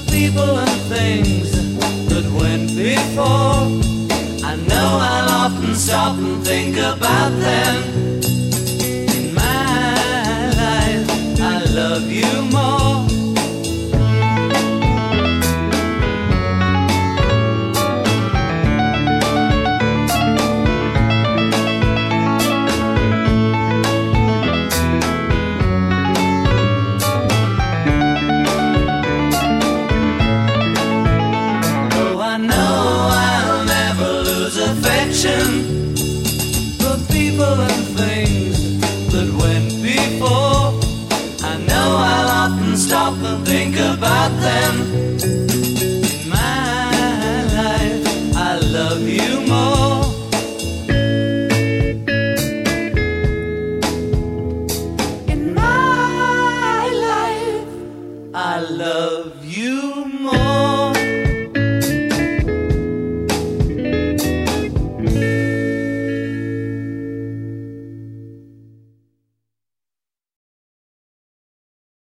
people and things that went before. I know I'll often stop and think about them. In my life, I love you more. For people and things that went before. I know I'll often stop and think about them. In my life, I love you more. In my life, I love you more.